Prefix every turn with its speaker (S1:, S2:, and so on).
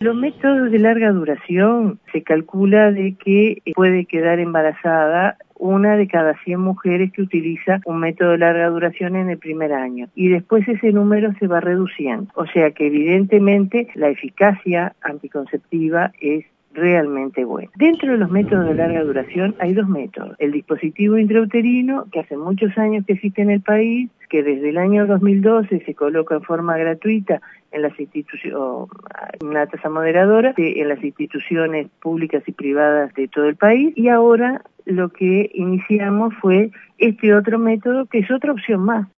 S1: Los métodos de larga duración se calcula de que puede quedar embarazada una de cada 100 mujeres que utiliza un método de larga duración en el primer año, y después ese número se va reduciendo. O sea que evidentemente la eficacia anticonceptiva es realmente buena. Dentro de los métodos de larga duración hay dos métodos. El dispositivo intrauterino, que hace muchos años que existe en el país, que desde el año 2012 se coloca en forma gratuita en las instituciones, una tasa moderadora, en las instituciones públicas y privadas de todo el país, y ahora lo que iniciamos fue este otro método, que es otra opción más.